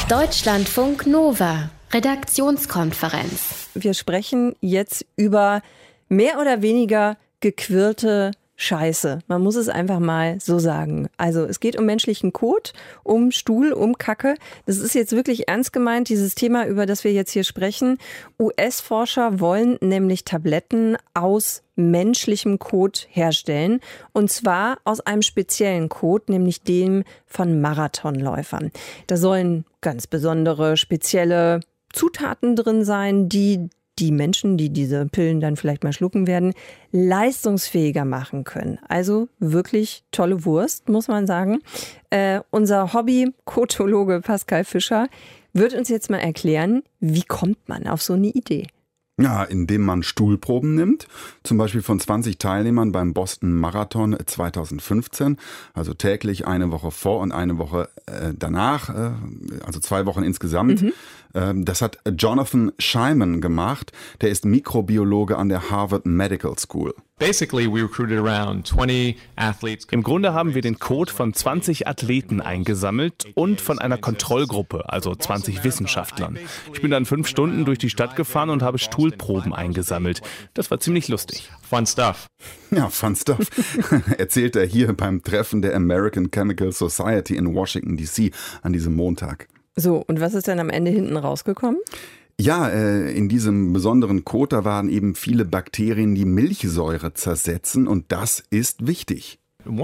Deutschlandfunk Nova, Redaktionskonferenz. Wir sprechen jetzt über mehr oder weniger gequirlte Scheiße. Man muss es einfach mal so sagen. Also es geht um menschlichen Kot, um Stuhl, um Kacke. Das ist jetzt wirklich ernst gemeint, dieses Thema, über das wir jetzt hier sprechen. US-Forscher wollen nämlich Tabletten aus menschlichem Kot herstellen. Und zwar aus einem speziellen Kot, nämlich dem von Marathonläufern. Da sollen ganz besondere, spezielle Zutaten drin sein, die Menschen, die diese Pillen dann vielleicht mal schlucken werden, leistungsfähiger machen können. Also wirklich tolle Wurst, muss man sagen. Unser Hobby-Kotologe Pascal Fischer wird uns jetzt mal erklären, wie kommt man auf so eine Idee? Ja, indem man Stuhlproben nimmt, zum Beispiel von 20 Teilnehmern beim Boston Marathon 2015, also täglich eine Woche vor und eine Woche danach, also 2 Wochen insgesamt. Das hat Jonathan Scheiman gemacht, der ist Mikrobiologe an der Harvard Medical School. Im Grunde haben wir den Kot von 20 Athleten eingesammelt und von einer Kontrollgruppe, also 20 Wissenschaftlern. Ich bin dann 5 Stunden durch die Stadt gefahren und habe Stuhlproben eingesammelt. Das war ziemlich lustig. Fun stuff. Ja, fun stuff, erzählt er hier beim Treffen der American Chemical Society in Washington, D.C. an diesem Montag. So, und was ist denn am Ende hinten rausgekommen? Ja, in diesem besonderen Kot, da waren eben viele Bakterien, die Milchsäure zersetzen, und das ist wichtig.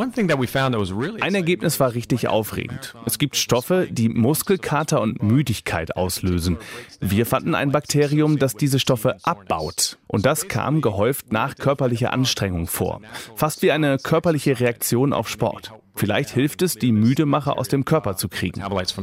Ein Ergebnis war richtig aufregend. Es gibt Stoffe, die Muskelkater und Müdigkeit auslösen. Wir fanden ein Bakterium, das diese Stoffe abbaut. Und das kam gehäuft nach körperlicher Anstrengung vor. Fast wie eine körperliche Reaktion auf Sport. Vielleicht hilft es, die Müdemacher aus dem Körper zu kriegen.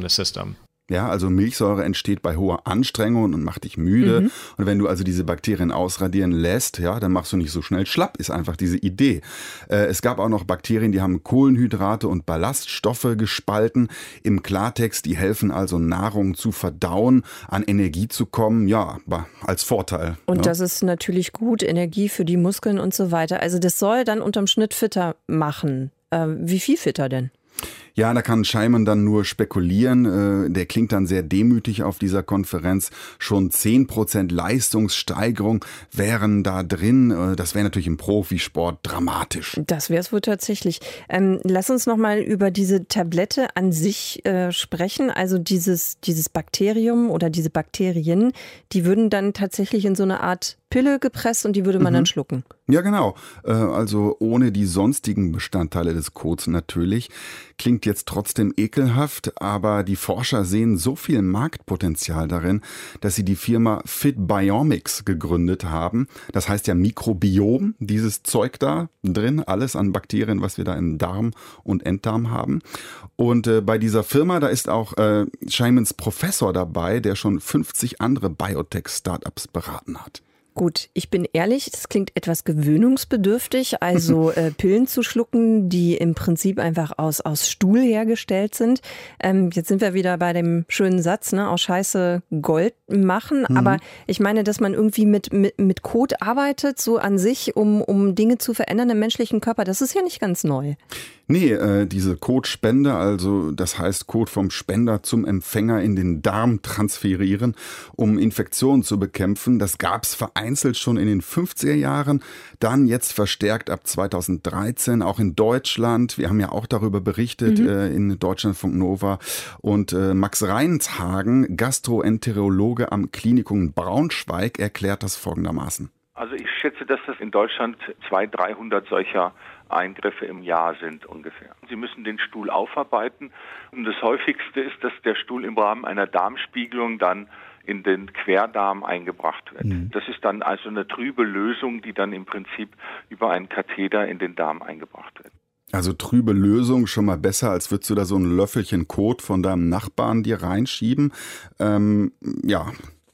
Ja, also Milchsäure entsteht bei hoher Anstrengung und macht dich müde. Und wenn du also diese Bakterien ausradieren lässt, ja, dann machst du nicht so schnell schlapp, ist einfach diese Idee. Es gab auch noch Bakterien, die haben Kohlenhydrate und Ballaststoffe gespalten. Im Klartext, die helfen also Nahrung zu verdauen, an Energie zu kommen, ja, als Vorteil. Und das ist natürlich gut, Energie für die Muskeln und so weiter. Also das soll dann unterm Schnitt fitter machen. Wie viel fitter denn? Ja, da kann Scheiman dann nur spekulieren. Der klingt dann sehr demütig auf dieser Konferenz. Schon 10% Leistungssteigerung wären da drin. Das wäre natürlich im Profisport dramatisch. Das wäre es wohl tatsächlich. Lass uns noch mal über diese Tablette an sich sprechen. Also dieses Bakterium oder diese Bakterien, die würden dann tatsächlich in so eine Art Pille gepresst und die würde man dann schlucken. Ja, genau. Also ohne die sonstigen Bestandteile des Kots natürlich. Klingt jetzt trotzdem ekelhaft, aber die Forscher sehen so viel Marktpotenzial darin, dass sie die Firma Fitbiomics gegründet haben. Das heißt ja Mikrobiom, dieses Zeug da drin, alles an Bakterien, was wir da im Darm und Enddarm haben. Und bei dieser Firma, da ist auch Scheimans Professor dabei, der schon 50 andere Biotech-Startups beraten hat. Gut, ich bin ehrlich, das klingt etwas gewöhnungsbedürftig, also Pillen zu schlucken, die im Prinzip einfach aus Stuhl hergestellt sind. Jetzt sind wir wieder bei dem schönen Satz, ne, aus Scheiße Gold machen. Aber ich meine, dass man irgendwie mit Kot arbeitet, so an sich, um Dinge zu verändern im menschlichen Körper, das ist ja nicht ganz neu. Nee, diese Kotspende, also das heißt Kot vom Spender zum Empfänger in den Darm transferieren, um Infektionen zu bekämpfen, das gab's vereinzelt schon in den 50er Jahren, dann jetzt verstärkt ab 2013, auch in Deutschland. Wir haben ja auch darüber berichtet in Deutschlandfunk Nova. Und Max Reinshagen, Gastroenterologe am Klinikum Braunschweig, erklärt das folgendermaßen. Also ich schätze, dass das in Deutschland 200-300 solcher Eingriffe im Jahr sind ungefähr. Sie müssen den Stuhl aufarbeiten und das häufigste ist, dass der Stuhl im Rahmen einer Darmspiegelung dann in den Querdarm eingebracht wird. Das ist dann also eine trübe Lösung, die dann im Prinzip über einen Katheter in den Darm eingebracht wird. Also trübe Lösung, schon mal besser, als würdest du da so ein Löffelchen Kot von deinem Nachbarn dir reinschieben. Ja.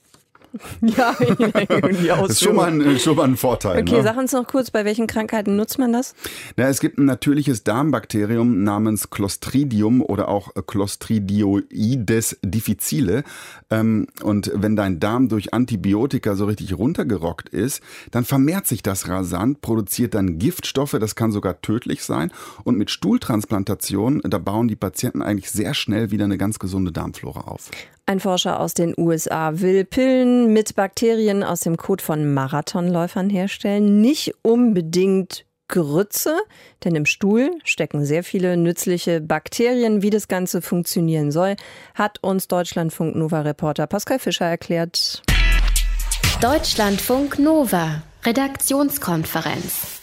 Ja, das ist schon mal ein Vorteil. Okay, sag uns noch kurz, bei welchen Krankheiten nutzt man das? Na, es gibt ein natürliches Darmbakterium namens Clostridium oder auch Clostridioides difficile. Und wenn dein Darm durch Antibiotika so richtig runtergerockt ist, dann vermehrt sich das rasant, produziert dann Giftstoffe, das kann sogar tödlich sein. Und mit Stuhltransplantation, da bauen die Patienten eigentlich sehr schnell wieder eine ganz gesunde Darmflora auf. Ein Forscher aus den USA will Pillen mit Bakterien aus dem Kot von Marathonläufern herstellen. Nicht unbedingt Grütze, denn im Stuhl stecken sehr viele nützliche Bakterien. Wie das Ganze funktionieren soll, hat uns Deutschlandfunk Nova-Reporter Pascal Fischer erklärt. Deutschlandfunk Nova, Redaktionskonferenz.